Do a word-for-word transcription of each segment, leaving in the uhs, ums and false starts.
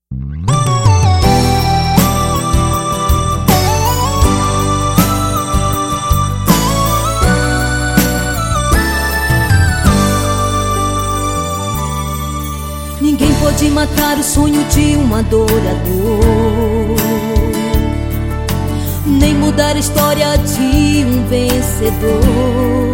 Ninguém pode matar o sonho de um adorador, nem mudar a história de um vencedor.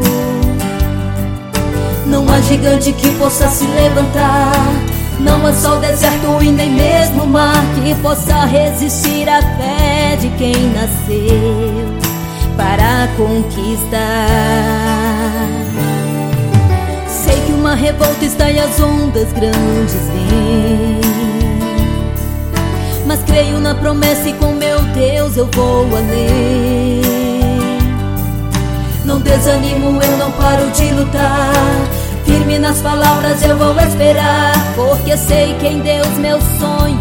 Não há gigante que possa se levantar, não há sol, deserto e nem mesmo mar que possa resistir à fé de quem nasceu para conquistar. Sei que uma revolta está e as ondas grandes vêm, mas creio na promessa e com meu Deus eu vou além. Não desanimo, eu não paro de lutar, firme nas palavras eu vou esperar, porque sei que em Deus meus sonhos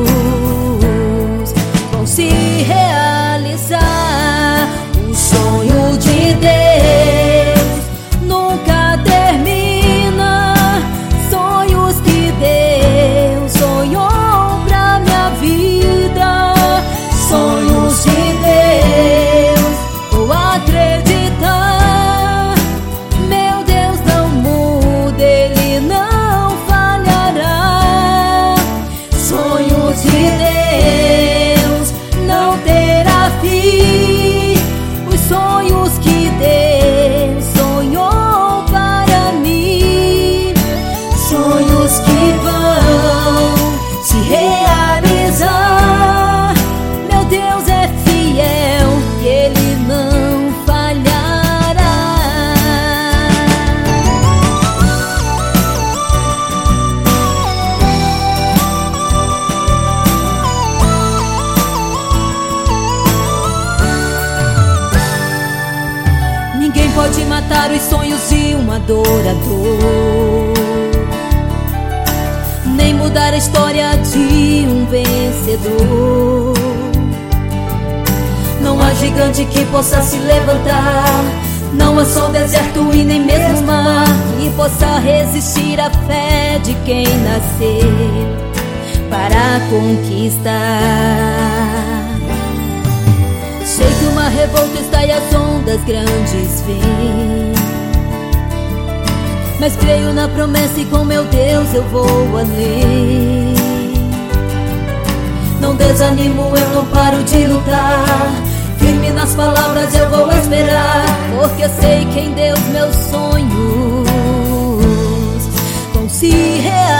vão se realizar. O sonho de Deus nunca termina, sonhos que Deus sonhou pra minha vida, sonhos de Deus, vou acreditar. Meu Deus não muda, Ele não falhará. Sonhos de Deus não terá fim, os sonhos que Deus sonhou para mim, sonhos que vão se realizar. Meu Deus é fiel e Ele não falhará. Ninguém pode matar os sonhos de um adorador, nem mudar a história de um vencedor. Não há gigante que possa se levantar, não há sol, deserto e nem mesmo mar que possa resistir à fé de quem nasceu para conquistar. Sei que uma revolta está e as ondas grandes vêm, mas creio na promessa e com meu Deus eu vou além. Não desanimo, eu não paro de lutar, firme nas palavras eu vou esperar, porque eu sei que em Deus meus sonhos vão se realizar.